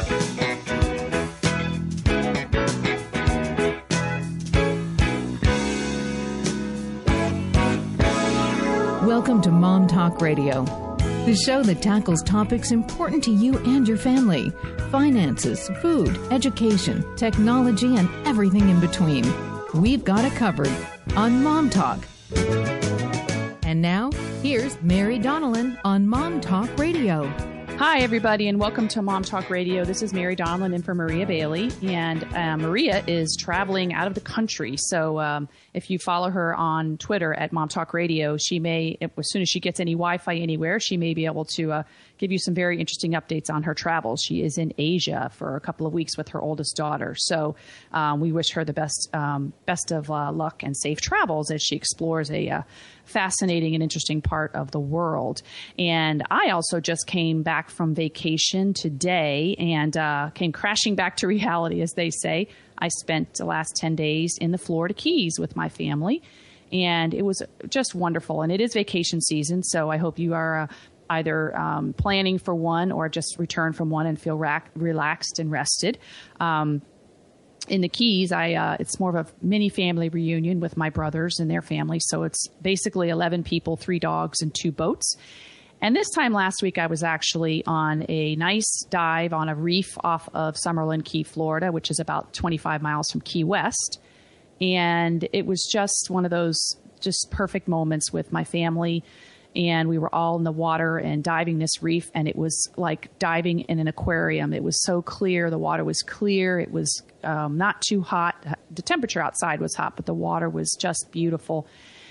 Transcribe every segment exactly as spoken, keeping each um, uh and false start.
Welcome to Mom Talk Radio, the show that tackles topics important to you and your family. Finances, food, education, technology, and everything in between. We've got it covered on Mom Talk. And now, here's Mary Donnellan on Mom Talk Radio. Hi, everybody, and welcome to Mom Talk Radio. This is Mary Donnellan in for Maria Bailey, and uh, Maria is traveling out of the country. So um, if you follow her on Twitter at Mom Talk Radio, she may, as soon as she gets any Wi-Fi anywhere, she may be able to uh, give you some very interesting updates on her travels. She is in Asia for a couple of weeks with her oldest daughter. So um, we wish her the best um, best of uh, luck and safe travels as she explores a uh, fascinating and interesting part of the world. And I also just came back from vacation today and uh, came crashing back to reality, as they say. I spent the last ten days in the Florida Keys with my family, and it was just wonderful. And it is vacation season, so I hope you are uh, either um, planning for one or just return from one and feel rac- relaxed and rested. Um, In the Keys, I uh, it's more of a mini family reunion with my brothers and their families. So it's basically eleven people, three dogs, and two boats. And this time last week, I was actually on a nice dive on a reef off of Summerlin Key, Florida, which is about twenty-five miles from Key West. And it was just one of those just perfect moments with my family. And we were all in the water and diving this reef, and it was like diving in an aquarium. It was so clear. The water was clear. It was um, not too hot. The temperature outside was hot, but the water was just beautiful.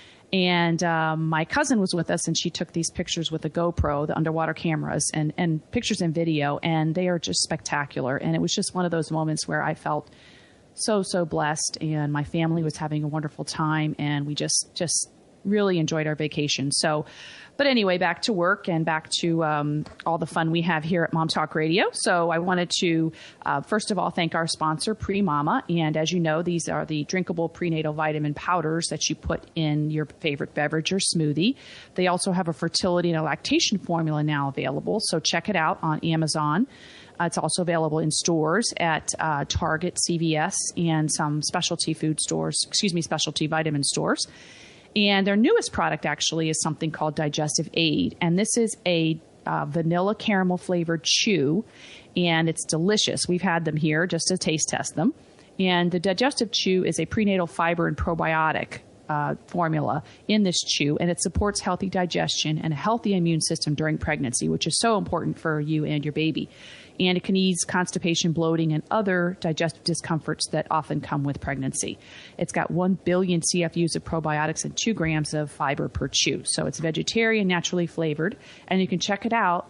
And um, my cousin was with us, and she took these pictures with a GoPro, the underwater cameras, and, and pictures and video, and they are just spectacular. And it was just one of those moments where I felt so, so blessed, and my family was having a wonderful time, and we just, just really enjoyed our vacation. So, but anyway, back to work and back to um, all the fun we have here at Mom Talk Radio. So I wanted to, uh, first of all, thank our sponsor, Pre-Mama. And as you know, these are the drinkable prenatal vitamin powders that you put in your favorite beverage or smoothie. They also have a fertility and a lactation formula now available. So check it out on Amazon. Uh, it's also available in stores at uh, Target, C V S, and some specialty food stores, excuse me, specialty vitamin stores. And their newest product actually is something called Digestive Aid. And this is a uh, vanilla caramel flavored chew, and it's delicious. We've had them here just to taste test them. And the Digestive Chew is a prenatal fiber and probiotic uh, formula in this chew, and it supports healthy digestion and a healthy immune system during pregnancy, which is so important for you and your baby. And it can ease constipation, bloating, and other digestive discomforts that often come with pregnancy. It's got one billion C F Us of probiotics and two grams of fiber per chew. So it's vegetarian, naturally flavored, and you can check it out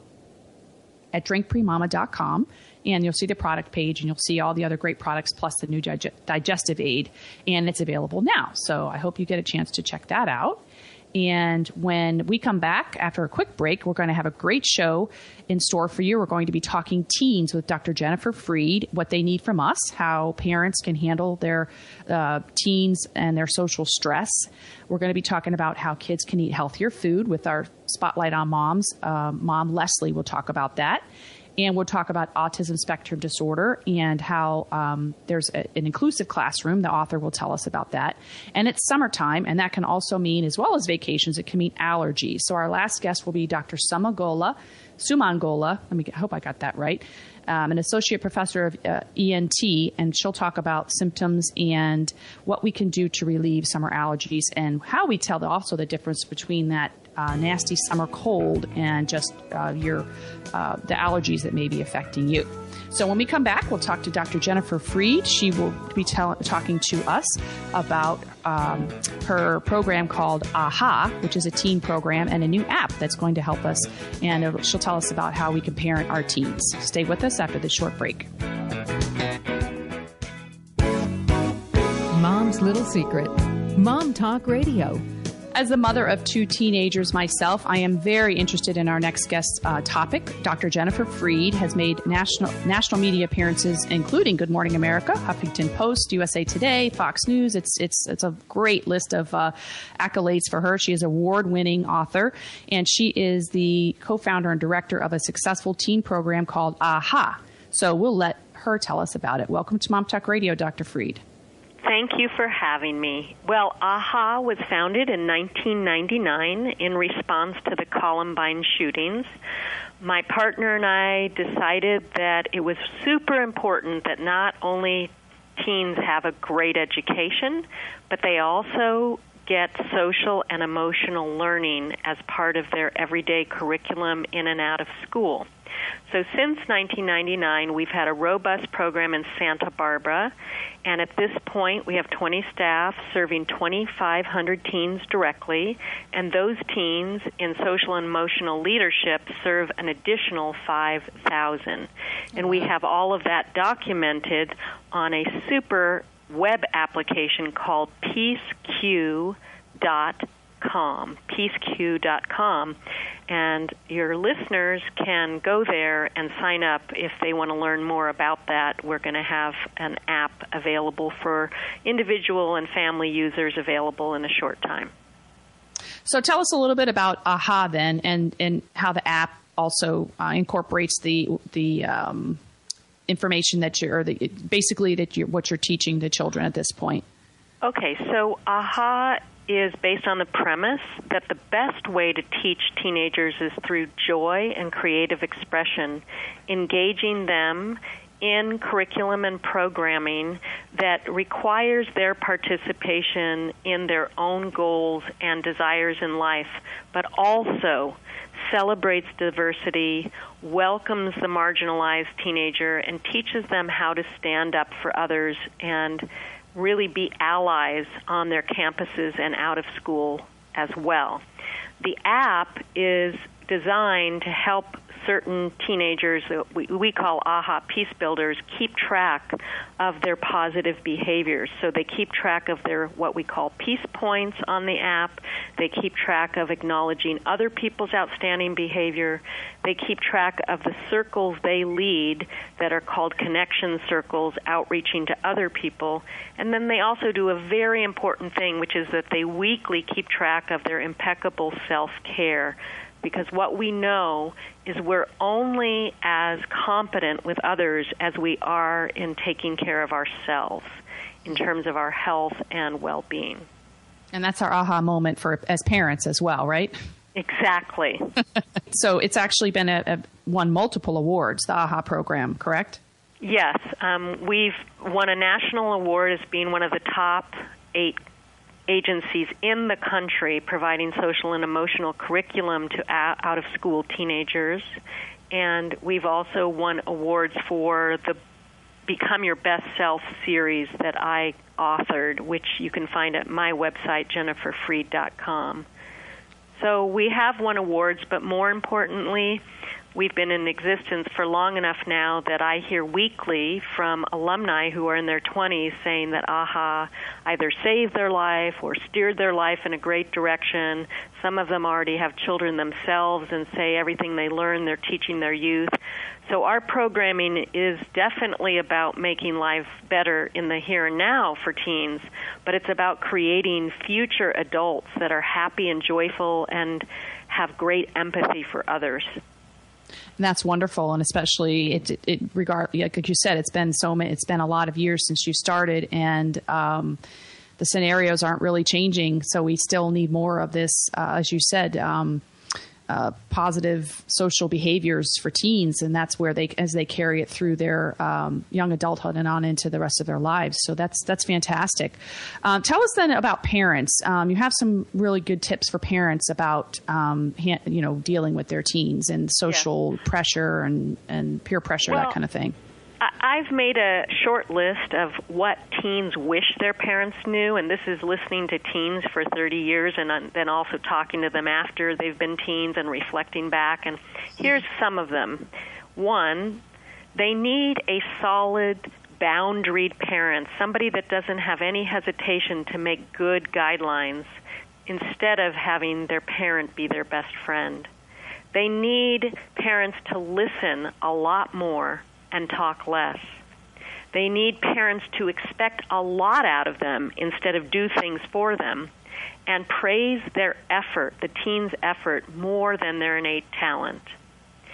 at drink pre mama dot com, and you'll see the product page, and you'll see all the other great products plus the new dig- Digestive Aid, and it's available now. So I hope you get a chance to check that out. And when we come back after a quick break, we're going to have a great show in store for you. We're going to be talking teens with Doctor Jennifer Freed, what they need from us, how parents can handle their uh, teens and their social stress. We're going to be talking about how kids can eat healthier food with our Spotlight on Moms. Uh, Mom Leslie will talk about that. And we'll talk about autism spectrum disorder and how um, there's a, an inclusive classroom. The author will tell us about that. And it's summertime, and that can also mean, as well as vacations, it can mean allergies. So our last guest will be Doctor Sumangola, Sumangola, let me, I hope I got that right, um, an associate professor of uh, E N T, and she'll talk about symptoms and what we can do to relieve summer allergies and how we tell the, also the difference between that Uh, nasty summer cold and just uh, your uh, the allergies that may be affecting you. So when we come back, we'll talk to Doctor Jennifer Freed. She will be tell- talking to us about um, her program called AHA, which is a teen program and a new app that's going to help us. And uh, she'll tell us about how we can parent our teens. Stay with us after this short break. Mom's Little Secret. Mom Talk Radio. As the mother of two teenagers myself, I am very interested in our next guest uh, topic. Doctor Jennifer Freed has made national national media appearances, including Good Morning America, Huffington Post, U S A Today, Fox News. It's it's it's a great list of uh, accolades for her. She is an award-winning author, and she is the co-founder and director of a successful teen program called AHA. So we'll let her tell us about it. Welcome to Mom Talk Radio, Doctor Freed. Thank you for having me. Well, AHA was founded in nineteen ninety-nine in response to the Columbine shootings. My partner and I decided that it was super important that not only teens have a great education, but they also get social and emotional learning as part of their everyday curriculum in and out of school. So since nineteen ninety-nine, we've had a robust program in Santa Barbara, and at this point we have twenty staff serving twenty-five hundred teens directly, and those teens in social and emotional leadership serve an additional five thousand. And we have all of that documented on a super web application called peace q dot com, peace q dot com, and your listeners can go there and sign up if they want to learn more about that. We're going to have an app available for individual and family users available in a short time. So tell us a little bit about AHA then, and, and how the app also uh, incorporates the the um, information that you're, or the, basically that you're, what you're teaching the children at this point. Okay, so AHA is based on the premise that the best way to teach teenagers is through joy and creative expression, engaging them in curriculum and programming that requires their participation in their own goals and desires in life, but also celebrates diversity, welcomes the marginalized teenager, and teaches them how to stand up for others and really be allies on their campuses and out of school as well. The app is designed to help certain teenagers that we, we call AHA Peace Builders keep track of their positive behaviors. So they keep track of their what we call peace points on the app. They keep track of acknowledging other people's outstanding behavior. They keep track of the circles they lead that are called connection circles, outreaching to other people. And then they also do a very important thing, which is that they weekly keep track of their impeccable self-care. Because what we know is we're only as competent with others as we are in taking care of ourselves in terms of our health and well-being. And that's our aha moment for as parents as well, right? Exactly. So it's actually been a, a won multiple awards, the AHA program, correct? Yes. Um, we've won a national award as being one of the top eight agencies in the country providing social and emotional curriculum to out-of-school teenagers. And we've also won awards for the Become Your Best Self series that I authored, which you can find at my website, jennifer freed dot com. So we have won awards, but more importantly, we've been in existence for long enough now that I hear weekly from alumni who are in their twenties saying that AHA either saved their life or steered their life in a great direction. Some of them already have children themselves and say everything they learn they're teaching their youth. So our programming is definitely about making life better in the here and now for teens, but it's about creating future adults that are happy and joyful and have great empathy for others. And that's wonderful, and especially it, it, it regard like you said, it's been so many, it's been a lot of years since you started, and um, the scenarios aren't really changing. So we still need more of this, uh, as you said, um, uh, positive social behaviors for teens, and that's where they, as they carry it through their um, young adulthood and on into the rest of their lives. So that's that's fantastic. Um, tell us then about parents. Um, you have some really good tips for parents about um, ha- you know dealing with their teens and social yeah. pressure and, and peer pressure, well, that kind of thing. I've made a short list of what teens wish their parents knew, and this is listening to teens for thirty years and then also talking to them after they've been teens and reflecting back. And here's some of them. One, they need a solid, boundaried parent, somebody that doesn't have any hesitation to make good guidelines instead of having their parent be their best friend. They need parents to listen a lot more and talk less. They need parents to expect a lot out of them instead of do things for them, and praise their effort, the teen's effort, more than their innate talent.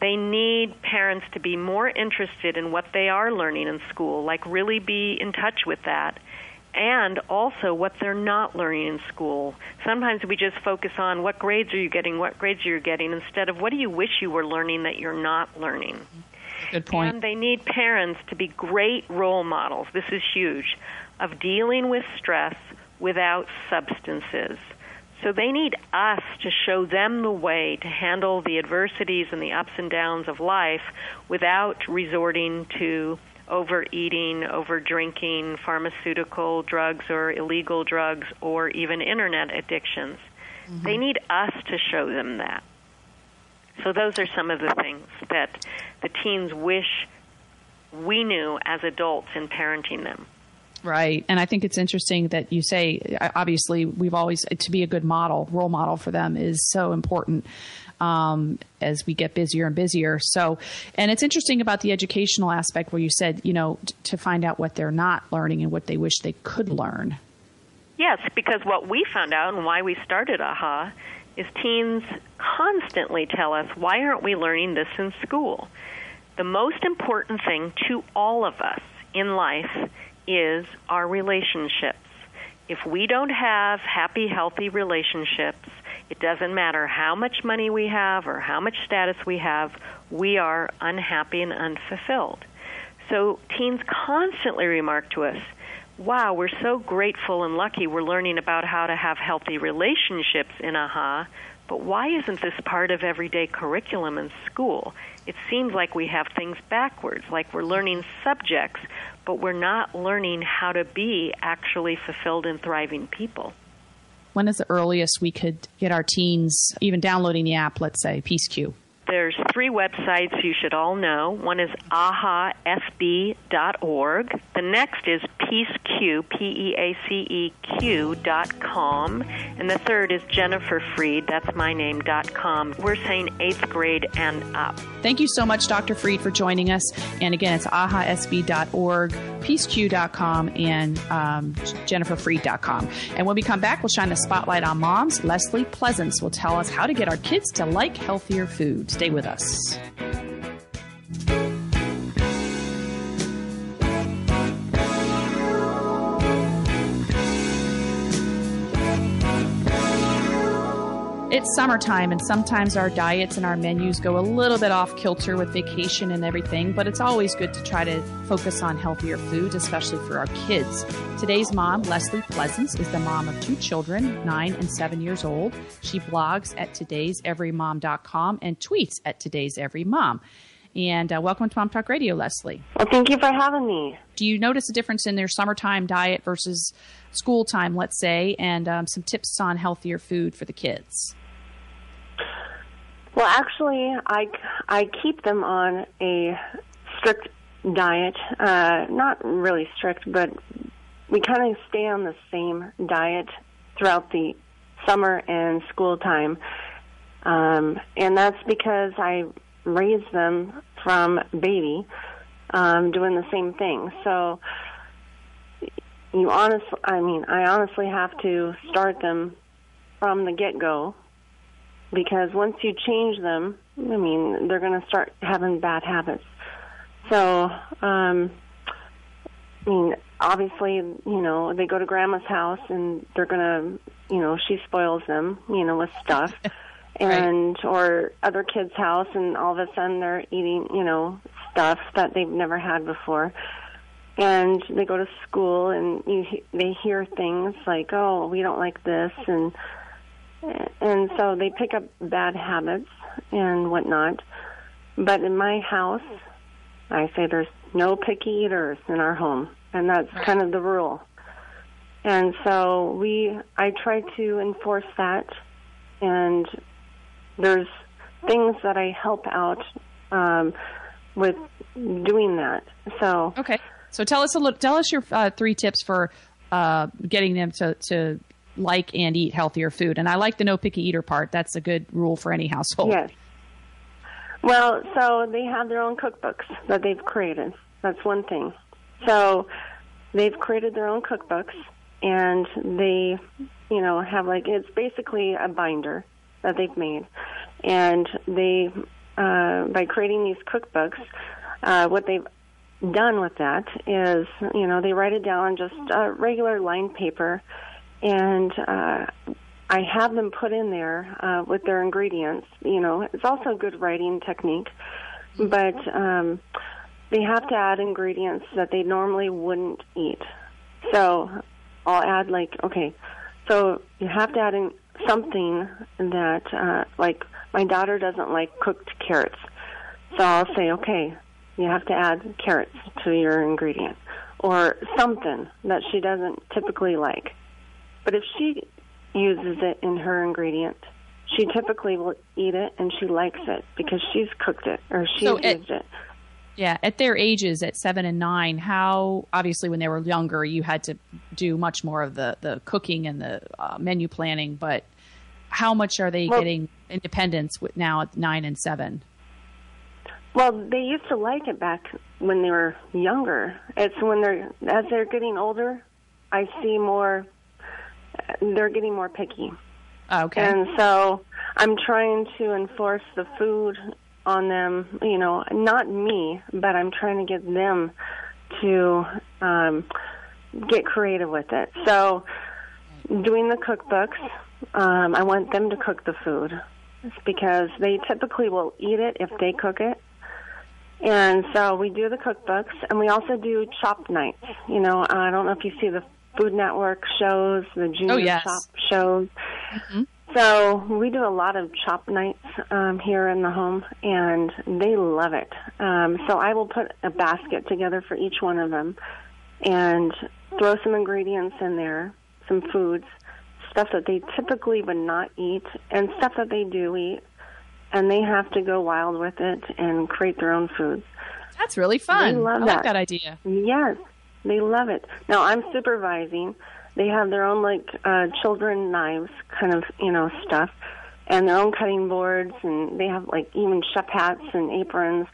They need parents to be more interested in what they are learning in school, like really be in touch with that, and also what they're not learning in school. Sometimes we just focus on what grades are you getting, what grades you're getting, instead of what do you wish you were learning that you're not learning. Good point. And they need parents to be great role models, this is huge, of dealing with stress without substances. So they need us to show them the way to handle the adversities and the ups and downs of life without resorting to overeating, overdrinking, pharmaceutical drugs or illegal drugs, or even internet addictions. Mm-hmm. They need us to show them that. So those are some of the things that the teens wish we knew as adults in parenting them. Right. And I think it's interesting that you say, obviously, we've always, to be a good model, role model for them is so important um, as we get busier and busier. So, and it's interesting about the educational aspect where you said, you know, t- to find out what they're not learning and what they wish they could learn. Yes, because what we found out and why we started AHA is teens constantly tell us, why aren't we learning this in school? The most important thing to all of us in life is our relationships. If we don't have happy, healthy relationships, it doesn't matter how much money we have or how much status we have, we are unhappy and unfulfilled. So teens constantly remark to us, wow, we're so grateful and lucky we're learning about how to have healthy relationships in AHA, but why isn't this part of everyday curriculum in school? It seems like we have things backwards, like we're learning subjects, but we're not learning how to be actually fulfilled and thriving people. When is the earliest we could get our teens even downloading the app, let's say, PeaceQ? There's three websites you should all know. One is A H A S B dot org. The next is PeaceQ, P E A C E Q dot com. And the third is Jennifer Freed, that's my name, dot com. We're saying eighth grade and up. Thank you so much, Doctor Freed, for joining us. And again, it's A H A S B dot org, PeaceQ dot com, and um, Jennifer Freed dot com. And when we come back, we'll shine the spotlight on moms. Leslie Pleasance will tell us how to get our kids to like healthier food. Stay with us. It's summertime, and sometimes our diets and our menus go a little bit off kilter with vacation and everything, but it's always good to try to focus on healthier foods, especially for our kids. Today's mom, Leslie Pleasance, is the mom of two children, nine and seven years old. She blogs at todays every mom dot com and tweets at todays every mom. And uh, welcome to Mom Talk Radio, Leslie. Well, thank you for having me. Do you notice a difference in their summertime diet versus school time, let's say, and um, some tips on healthier food for the kids? Well, actually, I, I keep them on a strict diet. Uh, not really strict, but we kind of stay on the same diet throughout the summer and school time. Um, and that's because I raised them from baby um, doing the same thing. So you honestly, I mean, I honestly have to start them from the get-go. Because once you change them, I mean, they're going to start having bad habits. So, um, I mean, obviously, you know, they go to grandma's house and they're going to, you know, she spoils them, you know, with stuff. and right. Or other kids' house, and all of a sudden they're eating, you know, stuff that they've never had before. And they go to school and you, they hear things like, oh, we don't like this, and And so they pick up bad habits and whatnot. But in my house, I say there's no picky eaters in our home, and that's right. kind of the rule. And so we, I try to enforce that, and there's things that I help out um, with doing that. So okay, so tell us a little. Tell us your uh, three tips for uh, getting them to to. like and eat healthier food. And I like the no picky eater part. That's a good rule for any household. Yes. Well, so they have their own cookbooks that they've created. That's one thing. So they've created their own cookbooks, and they, you know, have like, it's basically a binder that they've made. And they uh, by creating these cookbooks, uh, what they've done with that is, you know, they write it down on just uh, regular lined paper, and uh, I have them put in there uh, with their ingredients. You know, it's also a good writing technique, but um, they have to add ingredients that they normally wouldn't eat. So I'll add, like, okay, so you have to add in something that, uh, like, my daughter doesn't like cooked carrots. So I'll say, okay, you have to add carrots to your ingredient, or something that she doesn't typically like. But if she uses it in her ingredient, she typically will eat it, and she likes it because she's cooked it or she's so used it. Yeah, at their ages, at seven and nine, how, obviously when they were younger, you had to do much more of the, the cooking and the uh, menu planning, but how much are they well, getting independence with now at nine and seven? Well, they used to like it back when they were younger. It's when they're, as they're getting older, I see more, they're getting more picky. Okay. And so I'm trying to enforce the food on them, you know, not me, but I'm trying to get them to um, get creative with it. So doing the cookbooks, um, I want them to cook the food because they typically will eat it if they cook it. And so we do the cookbooks, and we also do chop nights. You know, I don't know if you see the Food Network shows, the Junior oh, yes. Chop shows. Mm-hmm. So we do a lot of chop nights um, here in the home, and they love it. Um, so I will put a basket together for each one of them and throw some ingredients in there, some foods, stuff that they typically would not eat, and stuff that they do eat. And they have to go wild with it and create their own foods. That's really fun. They love I that. like that idea. Yes, they love it. Now, I'm supervising. They have their own, like, uh, children knives kind of, you know, stuff, and their own cutting boards, and they have, like, even chef hats and aprons,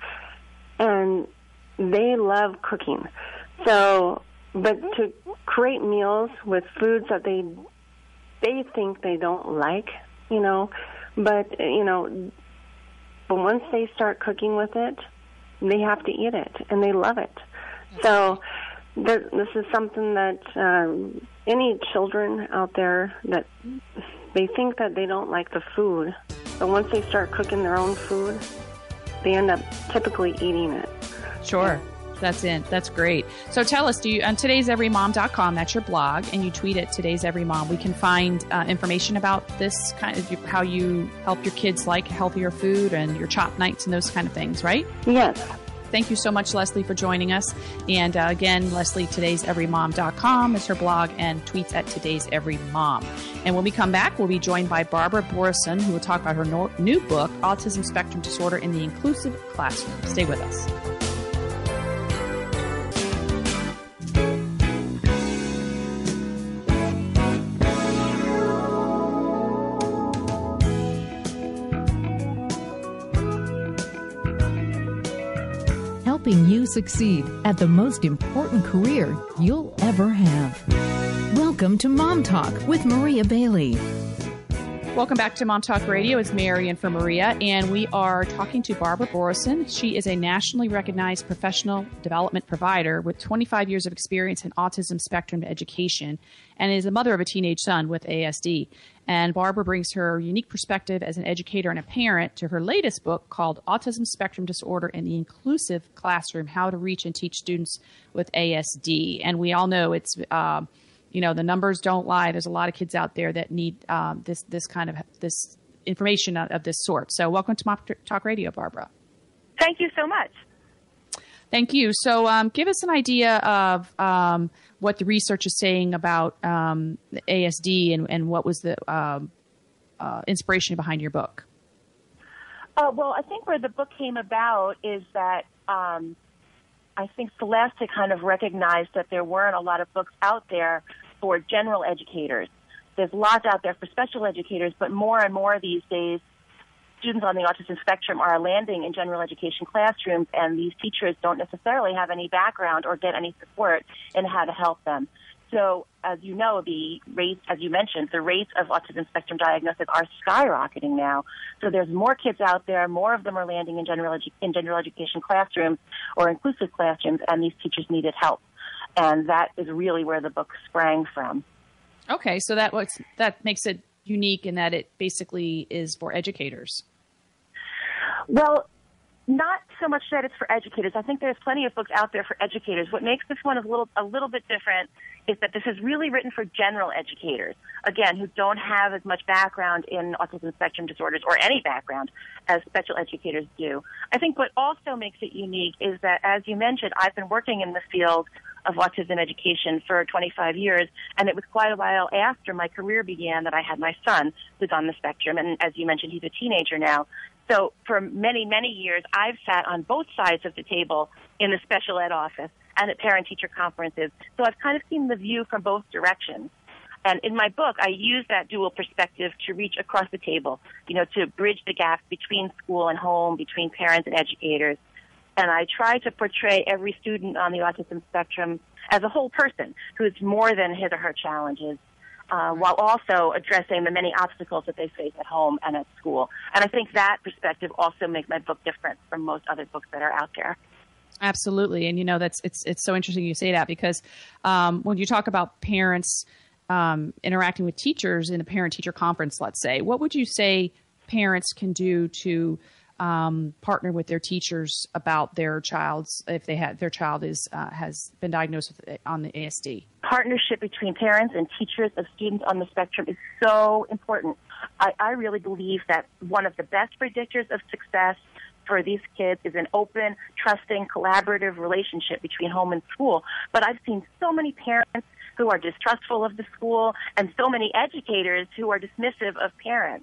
and they love cooking. So, but to create meals with foods that they they think they don't like, you know, but, you know, but once they start cooking with it, they have to eat it, and they love it. So th- this is something that um, any children out there that they think that they don't like the food, but once they start cooking their own food, they end up typically eating it. Sure. That's it. That's great. So tell us, do you on todays every mom dot com, that's your blog, and you tweet at Today's Every Mom. We can find uh, information about this kind of how you help your kids like healthier food and your chop nights and those kind of things, right? Yes. Thank you so much, Leslie, for joining us. And uh, again, Leslie, todays every mom dot com is her blog, and tweets at Today's Every Mom. And when we come back, we'll be joined by Barbara Borison, who will talk about her no- new book, Autism Spectrum Disorder in the Inclusive Classroom. Stay with us. Helping you succeed at the most important career you'll ever have. Welcome to Mom Talk with Maria Bailey. Welcome back to Mom Talk Radio. It's Mary and for Maria, and we are talking to Barbara Borison. She is a nationally recognized professional development provider with twenty-five years of experience in autism spectrum education and is a mother of a teenage son with A S D. And Barbara brings her unique perspective as an educator and a parent to her latest book called Autism Spectrum Disorder in the Inclusive Classroom, How to Reach and Teach Students with A S D. And we all know it's... Uh, You know, the numbers don't lie. There's a lot of kids out there that need um, this this kind of this information of, of this sort. So welcome to Mom Talk Radio, Barbara. Thank you so much. Thank you. So um, give us an idea of um, what the research is saying about um, A S D and, and what was the um, uh, inspiration behind your book. Uh, well, I think where the book came about is that um, I think Scholastic kind of recognized that there weren't a lot of books out there for general educators. There's lots out there for special educators, but more and more these days, students on the autism spectrum are landing in general education classrooms, and these teachers don't necessarily have any background or get any support in how to help them. So, as you know, the rates, as you mentioned, the rates of autism spectrum diagnosis are skyrocketing now. So there's more kids out there, more of them are landing in general edu- in general education classrooms or inclusive classrooms, and these teachers needed help. And that is really where the book sprang from. Okay, so that was, that makes it unique in that it basically is for educators. Well, not so much that it's for educators. I think there's plenty of books out there for educators. What makes this one a little a little bit different is that this is really written for general educators, again, who don't have as much background in autism spectrum disorders or any background as special educators do. I think what also makes it unique is that, as you mentioned, I've been working in the field of autism education for twenty-five years, and it was quite a while after my career began that I had my son who's on the spectrum, and as you mentioned, he's a teenager now. So for many, many years, I've sat on both sides of the table in the special ed office and at parent-teacher conferences. So I've kind of seen the view from both directions. And in my book, I use that dual perspective to reach across the table, you know, to bridge the gap between school and home, between parents and educators. And I try to portray every student on the autism spectrum as a whole person who's more than his or her challenges, uh, while also addressing the many obstacles that they face at home and at school. And I think that perspective also makes my book different from most other books that are out there. Absolutely. And, you know, that's it's it's so interesting you say that, because um, when you talk about parents um, interacting with teachers in a parent-teacher conference, let's say, what would you say parents can do to um, partner with their teachers about their child's, if they had their child is uh, has been diagnosed with on the A S D? Partnership between parents and teachers of students on the spectrum is so important. I, I really believe that one of the best predictors of success for these kids is an open, trusting, collaborative relationship between home and school. But I've seen so many parents who are distrustful of the school and so many educators who are dismissive of parents.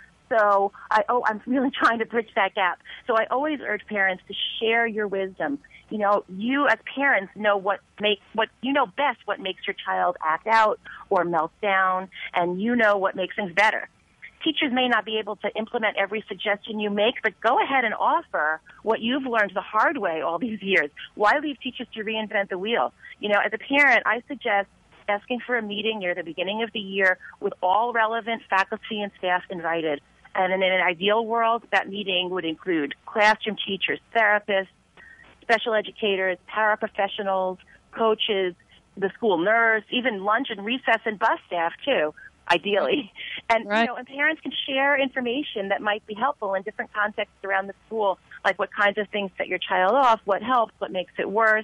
So I, oh, I'm really trying to bridge that gap. So I always urge parents to share your wisdom. You know, you as parents know what make what you know best what makes your child act out or melt down, and you know what makes things better. Teachers may not be able to implement every suggestion you make, but go ahead and offer what you've learned the hard way all these years. Why leave teachers to reinvent the wheel? You know, as a parent, I suggest asking for a meeting near the beginning of the year with all relevant faculty and staff invited. And in an ideal world, that meeting would include classroom teachers, therapists, special educators, paraprofessionals, coaches, the school nurse, even lunch and recess and bus staff, too, ideally. And, right. you know, and parents can share information that might be helpful in different contexts around the school, like what kinds of things set your child off, what helps, what makes it worse.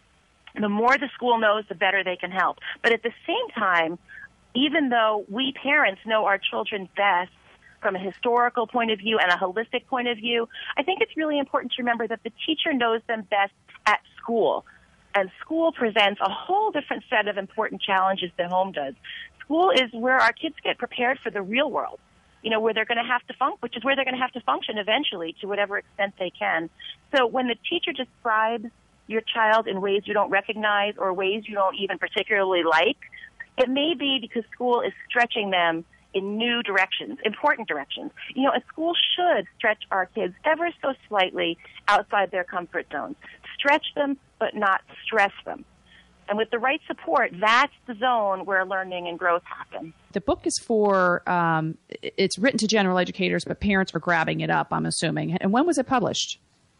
The more the school knows, the better they can help. But at the same time, even though we parents know our children best from a historical point of view and a holistic point of view, I think it's really important to remember that the teacher knows them best at school. And school presents a whole different set of important challenges than home does. School is where our kids get prepared for the real world, you know, where they're going to have to function, which is where they're going to have to function eventually to whatever extent they can. So when the teacher describes your child in ways you don't recognize or ways you don't even particularly like, it may be because school is stretching them in new directions, important directions. You know, a school should stretch our kids ever so slightly outside their comfort zones. Stretch them, but not stress them. And with the right support, that's the zone where learning and growth happen. The book is for, um, it's written to general educators, but parents are grabbing it up, I'm assuming. And when was it published?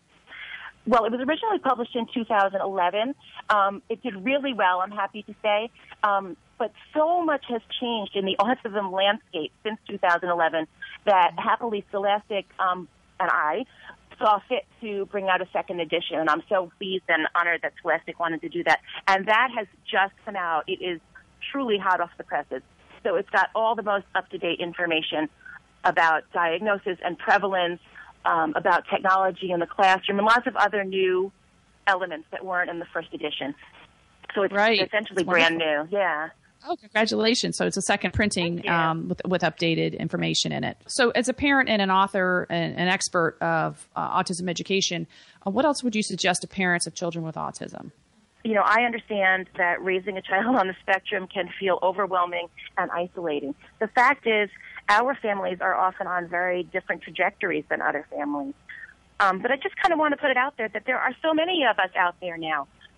Well, it was originally published in two thousand eleven. Um, it did really well, I'm happy to say. Um, but so much has changed in the autism landscape since two thousand eleven that happily Scholastic um, and I saw fit to bring out a second edition. And I'm so pleased and honored that Scholastic wanted to do that. And that has just come out. It is truly hot off the presses. So it's got all the most up-to-date information about diagnosis and prevalence, Um, about technology in the classroom, and lots of other new elements that weren't in the first edition. So it's right. essentially it's brand new. Yeah. Oh, congratulations. So it's a second printing um, with, with updated information in it. So as a parent and an author and an expert of uh, autism education, uh, what else would you suggest to parents of children with autism? You know, I understand that raising a child on the spectrum can feel overwhelming and isolating. The fact is, our families are often on very different trajectories than other families. Um, but I just kind of want to put it out there that there are so many of us out there now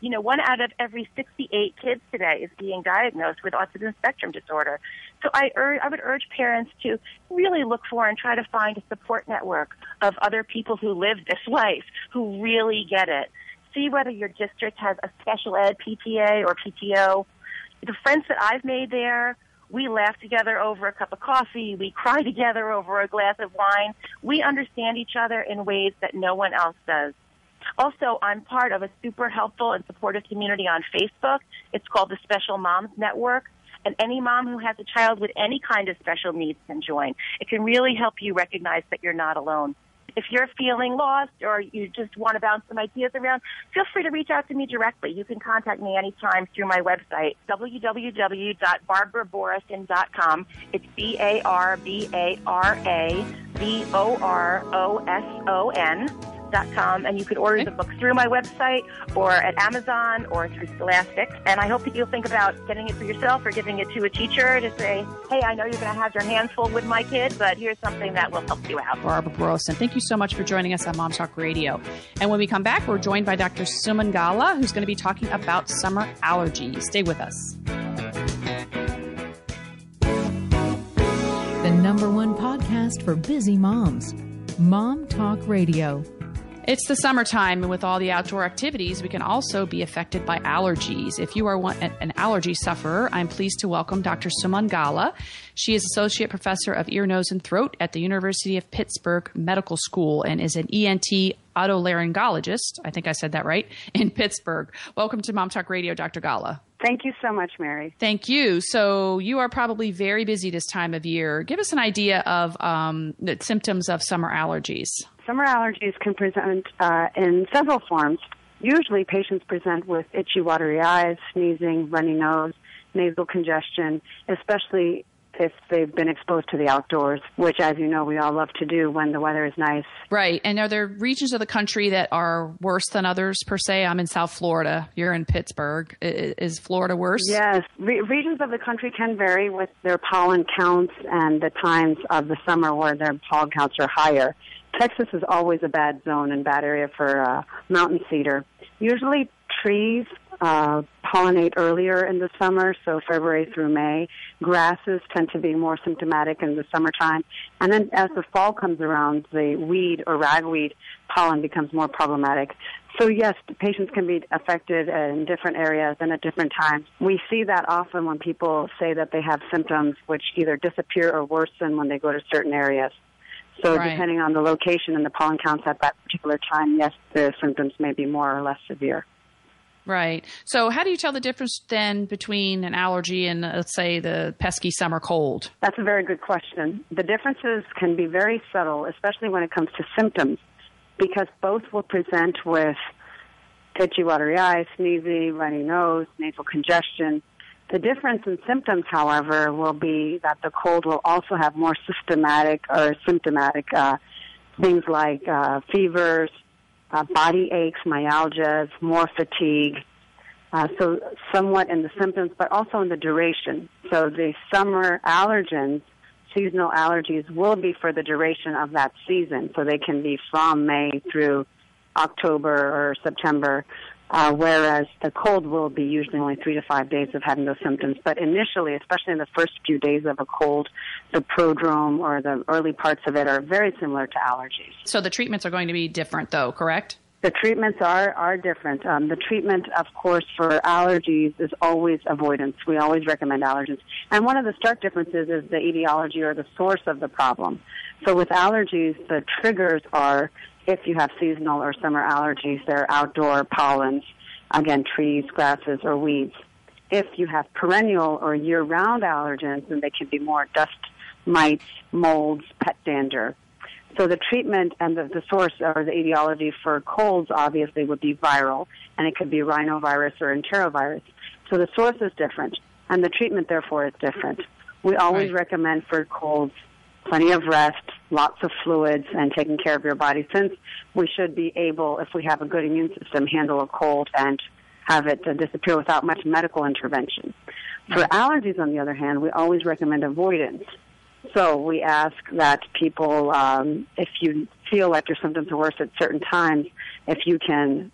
You know, one out of every sixty-eight kids today is being diagnosed with autism spectrum disorder. So I, ur- I would urge parents to really look for and try to find a support network of other people who live this life, who really get it. See whether your district has a special ed P T A or P T O. The friends that I've made there, we laugh together over a cup of coffee. We cry together over a glass of wine. We understand each other in ways that no one else does. Also, I'm part of a super helpful and supportive community on Facebook. It's called the Special Moms Network. And any mom who has a child with any kind of special needs can join. It can really help you recognize that you're not alone. If you're feeling lost or you just want to bounce some ideas around, feel free to reach out to me directly. You can contact me anytime through my website, w w w dot barbara borison dot com. It's B A R B A R A B O R O S O N. Dot com, and you can order okay. the book through my website or at Amazon or through Scholastic. And I hope that you'll think about getting it for yourself or giving it to a teacher to say, hey, I know you're going to have your hands full with my kid, but here's something that will help you out. Barbara Borison, thank you so much for joining us on Mom Talk Radio. And when we come back, we're joined by Doctor Suman Gala, who's going to be talking about summer allergies. Stay with us. The number one podcast for busy moms, Mom Talk Radio. It's the summertime, and with all the outdoor activities, we can also be affected by allergies. If you are one, an allergy sufferer, I'm pleased to welcome Doctor Suman Gala. She is Associate Professor of Ear, Nose, and Throat at the University of Pittsburgh Medical School and is an E N T otolaryngologist, I think I said that right, in Pittsburgh. Welcome to Mom Talk Radio, Doctor Gala. Thank you so much, Mary. Thank you. So you are probably very busy this time of year. Give us an idea of um, the symptoms of summer allergies. Summer allergies can present uh, in several forms. Usually patients present with itchy, watery eyes, sneezing, runny nose, nasal congestion, especially if they've been exposed to the outdoors, which, as you know, we all love to do when the weather is nice. Right. And are there regions of the country that are worse than others, per se? I'm in South Florida. You're in Pittsburgh. Is Florida worse? Yes. Re- regions of the country can vary with their pollen counts and the times of the summer where their pollen counts are higher. Texas is always a bad zone and bad area for uh, mountain cedar. Usually trees uh, pollinate earlier in the summer, so February through May. Grasses tend to be more symptomatic in the summertime. And then as the fall comes around, the weed or ragweed pollen becomes more problematic. So yes, patients can be affected in different areas and at different times. We see that often when people say that they have symptoms which either disappear or worsen when they go to certain areas. So right. Depending on the location and the pollen counts at that particular time, yes, the symptoms may be more or less severe. Right. So how do you tell the difference then between an allergy and, let's say, the pesky summer cold? That's a very good question. The differences can be very subtle, especially when it comes to symptoms, because both will present with itchy, watery eyes, sneezy, runny nose, nasal congestion. The difference in symptoms, however, will be that the cold will also have more systematic or symptomatic uh, things like uh, fevers, uh, body aches, myalgias, more fatigue. Uh, so somewhat in the symptoms, but also in the duration. So the summer allergens, seasonal allergies, will be for the duration of that season. So they can be from May through October or September. Uh, whereas the cold will be usually only three to five days of having those symptoms. But initially, especially in the first few days of a cold, the prodrome or the early parts of it are very similar to allergies. So the treatments are going to be different, though, correct? The treatments are, are different. Um, the treatment, of course, for allergies is always avoidance. We always recommend allergens. And one of the stark differences is the etiology or the source of the problem. So with allergies, the triggers are, if you have seasonal or summer allergies, they're outdoor pollens, again, trees, grasses, or weeds. If you have perennial or year-round allergens, then they can be more dust, mites, molds, pet dander. So the treatment and the, the source or the etiology for colds obviously would be viral, and it could be rhinovirus or enterovirus. So the source is different, and the treatment, therefore, is different. We always right. recommend for colds plenty of rest, lots of fluids, and taking care of your body, since we should be able, if we have a good immune system, handle a cold and have it uh, disappear without much medical intervention. For allergies, on the other hand, we always recommend avoidance. So we ask that people, um, if you feel like your symptoms are worse at certain times, if you can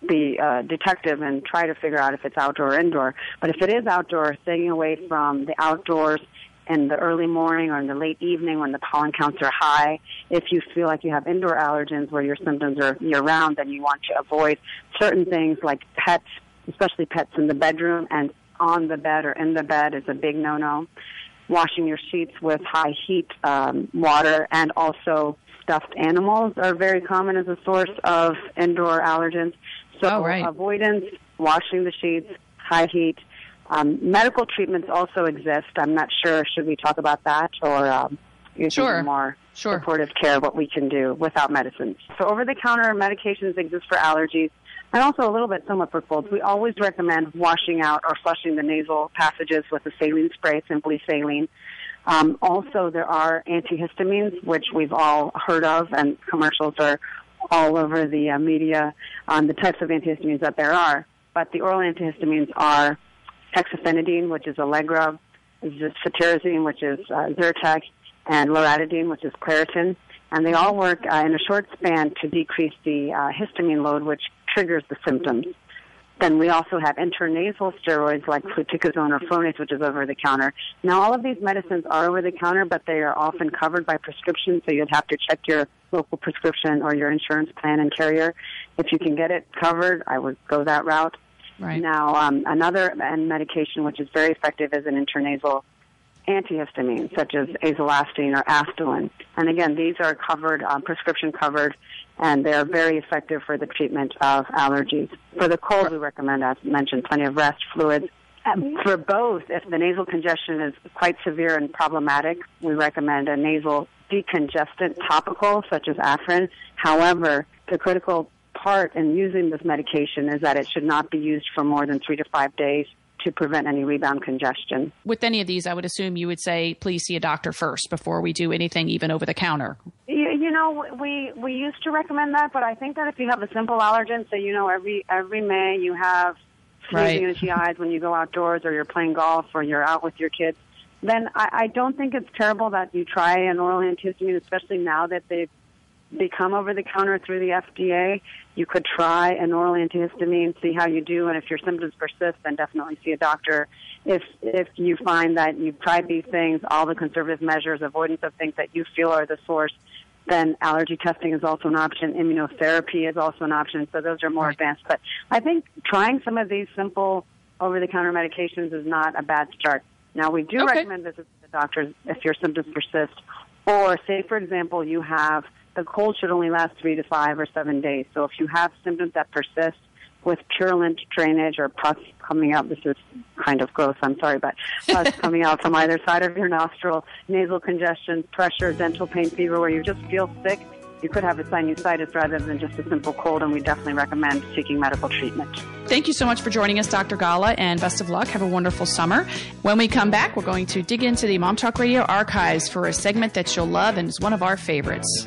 be a detective and try to figure out if it's outdoor or indoor. But if it is outdoor, staying away from the outdoors in the early morning or in the late evening when the pollen counts are high. If you feel like you have indoor allergens where your symptoms are year-round, then you want to avoid certain things like pets, especially pets in the bedroom and on the bed or in the bed is a big no-no. Washing your sheets with high heat um, water, and also stuffed animals are very common as a source of indoor allergens. So oh, right. avoidance, washing the sheets, high heat. Um, medical treatments also exist. I'm not sure, should we talk about that, or um, using sure. more sure. supportive care, what we can do without medicines. So over-the-counter medications exist for allergies, and also a little bit somewhat for colds. We always recommend washing out or flushing the nasal passages with a saline spray, simply saline. Um, also, there are antihistamines, which we've all heard of, and commercials are all over the uh, media on the types of antihistamines that there are. But the oral antihistamines are hexafenadine, which is Allegra, cetirizine, which is uh, Zyrtec, and loratadine, which is Claritin. And they all work uh, in a short span to decrease the uh, histamine load, which triggers the symptoms. Then we also have intranasal steroids like fluticasone or Flonase, which is over-the-counter. Now, all of these medicines are over-the-counter, but they are often covered by prescription, so you'd have to check your local prescription or your insurance plan and carrier. If you can get it covered, I would go that route. Right. Now, um, another medication which is very effective is an intranasal antihistamine, such as azolastine or Astelin. And again, these are covered, um, prescription covered, and they are very effective for the treatment of allergies. For the cold, we recommend, as mentioned, plenty of rest fluids. Um, for both, if the nasal congestion is quite severe and problematic, we recommend a nasal decongestant topical, such as Afrin. However, the critical part in using this medication is that it should not be used for more than three to five days to prevent any rebound congestion. With any of these, I would assume you would say, please see a doctor first before we do anything even over the counter. You, you know, we we used to recommend that, but I think that if you have a simple allergen, so you know every every May you have sneezing and itchy eyes when you go outdoors or you're playing golf or you're out with your kids, then I, I don't think it's terrible that you try an oral antihistamine, especially now that they've become over-the-counter through the F D A. You could try an oral antihistamine, see how you do, and if your symptoms persist, then definitely see a doctor. If if you find that you've tried these things, all the conservative measures, avoidance of things that you feel are the source, then allergy testing is also an option. Immunotherapy is also an option, so those are more Right. advanced. But I think trying some of these simple over-the-counter medications is not a bad start. Now, we do Okay. recommend visits to the doctor if your symptoms persist, or say, for example, you have the cold should only last three to five or seven days. So if you have symptoms that persist with purulent drainage or pus coming out, this is kind of gross, I'm sorry, but pus coming out from either side of your nostril, nasal congestion, pressure, dental pain, fever, where you just feel sick, you could have a sinusitis rather than just a simple cold, and we definitely recommend seeking medical treatment. Thank you so much for joining us, Doctor Gala, and best of luck. Have a wonderful summer. When we come back, we're going to dig into the Mom Talk Radio archives for a segment that you'll love and is one of our favorites.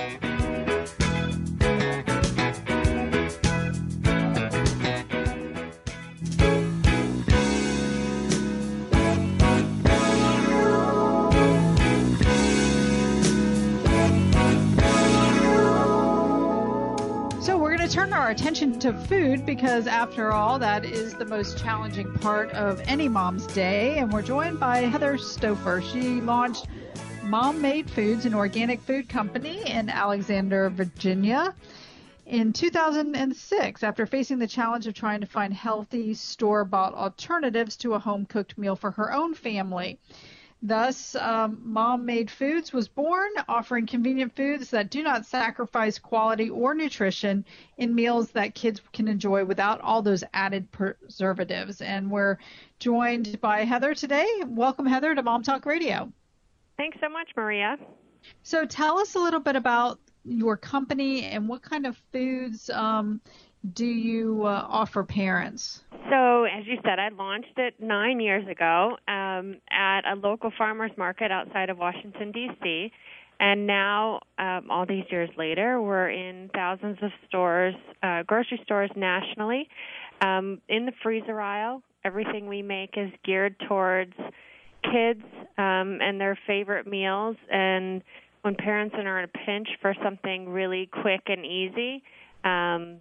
Turn our attention to food because, after all, that is the most challenging part of any mom's day. And we're joined by Heather Stouffer. She launched Mom Made Foods, an organic food company in Alexander, Virginia, in two thousand six, after facing the challenge of trying to find healthy, store-bought alternatives to a home-cooked meal for her own family. Thus, um, Mom Made Foods was born, offering convenient foods that do not sacrifice quality or nutrition in meals that kids can enjoy without all those added preservatives. And we're joined by Heather today. Welcome, Heather, to Mom Talk Radio. Thanks so much, Maria. So tell us a little bit about your company and what kind of foods um, do you uh, offer parents? So, as you said, I launched it nine years ago um, at a local farmer's market outside of Washington, D C, and now, um, all these years later, we're in thousands of stores, uh, grocery stores nationally. Um, in the freezer aisle, everything we make is geared towards kids um, and their favorite meals, and when parents are in a pinch for something really quick and easy, um,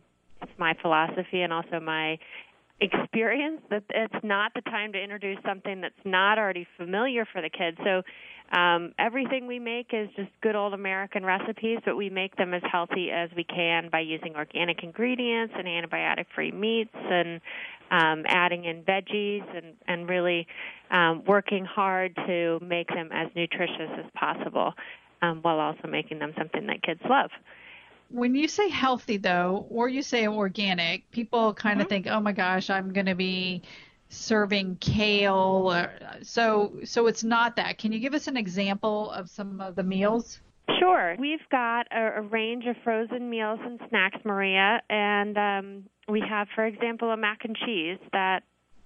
my philosophy and also my experience that it's not the time to introduce something that's not already familiar for the kids. So um, everything we make is just good old American recipes, but we make them as healthy as we can by using organic ingredients and antibiotic-free meats and um, adding in veggies and, and really um, working hard to make them as nutritious as possible um, while also making them something that kids love. When you say healthy, though, or you say organic, people kind of mm-hmm. think, oh, my gosh, I'm going to be serving kale. Or, so so it's not that. Can you give us an example of some of the meals? Sure. We've got a, a range of frozen meals and snacks, Maria, and um, we have, for example, a mac and cheese that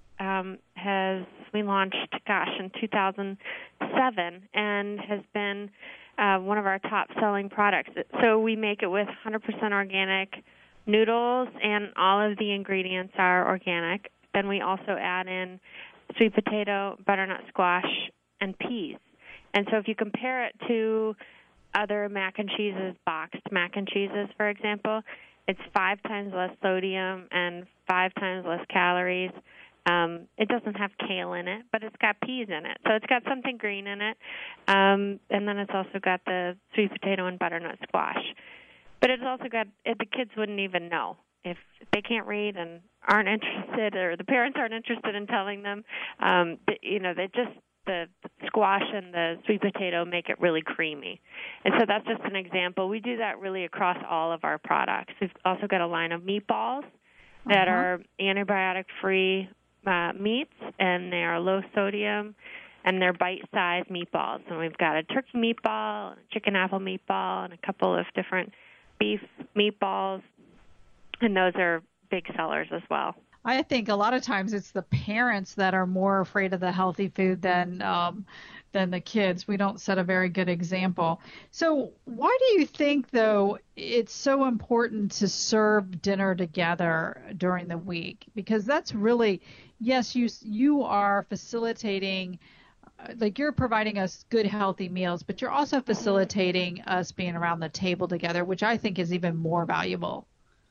um, has we launched, gosh, in two thousand seven and has been Uh, one of our top-selling products. So we make it with one hundred percent organic noodles, and all of the ingredients are organic. Then we also add in sweet potato, butternut squash, and peas. And so if you compare it to other mac and cheeses, boxed mac and cheeses, for example, it's five times less sodium and five times less calories. Um, it doesn't have kale in it, but it's got peas in it. So it's got something green in it. Um, and then it's also got the sweet potato and butternut squash. But it's also got, the kids wouldn't even know. If they can't read and aren't interested, or the parents aren't interested in telling them, um, you know, they just, the squash and the sweet potato make it really creamy. And so that's just an example. We do that really across all of our products. We've also got a line of meatballs that uh-huh. are antibiotic-free Uh, meats, and they are low sodium, and they're bite-sized meatballs. And we've got a turkey meatball, a chicken apple meatball, and a couple of different beef meatballs, and those are big sellers as well. I think a lot of times it's the parents that are more afraid of the healthy food than um, than the kids. We don't set a very good example. So why do you think, though, it's so important to serve dinner together during the week? Because that's really, yes, you you are facilitating, like you're providing us good, healthy meals, but you're also facilitating us being around the table together, which I think is even more valuable.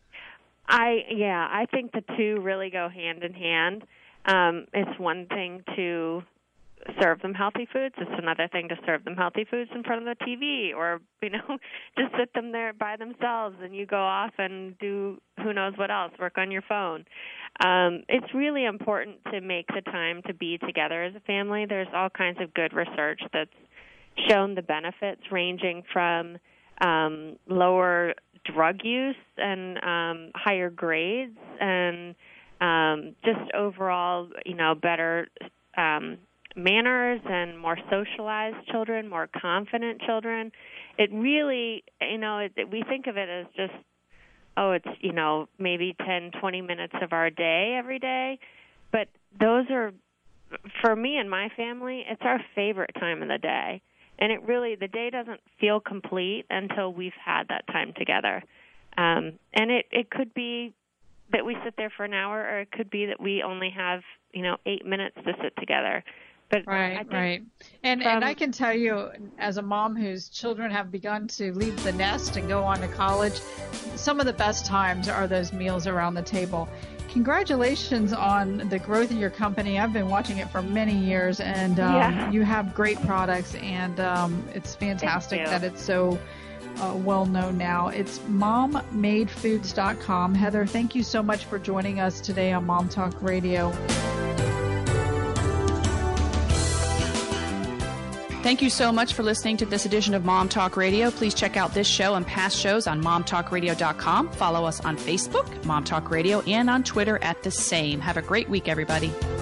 I yeah, I think the two really go hand in hand. Um, it's one thing to serve them healthy foods. It's another thing to serve them healthy foods in front of the T V, or, you know, just sit them there by themselves and you go off and do who knows what else, work on your phone. Um, it's really important to make the time to be together as a family. There's all kinds of good research that's shown the benefits, ranging from um, lower drug use and um, higher grades, and um, just overall, you know, better um, manners and more socialized children, more confident children. It really, you know, it, we think of it as just, oh, it's, you know, maybe ten, twenty minutes of our day every day. But those are, for me and my family, it's our favorite time of the day. And it really, the day doesn't feel complete until we've had that time together. Um, and it, it could be that we sit there for an hour, or it could be that we only have, you know, eight minutes to sit together. But right, right. And from, and I can tell you, as a mom whose children have begun to leave the nest and go on to college, some of the best times are those meals around the table. Congratulations on the growth of your company. I've been watching it for many years, and um, yeah. you have great products, and um, it's fantastic that it's so uh, well known now. It's mom made foods dot com. Heather, thank you so much for joining us today on Mom Talk Radio. Thank you so much for listening to this edition of Mom Talk Radio. Please check out this show and past shows on mom talk radio dot com. Follow us on Facebook, Mom Talk Radio, and on Twitter at the same. Have a great week, everybody.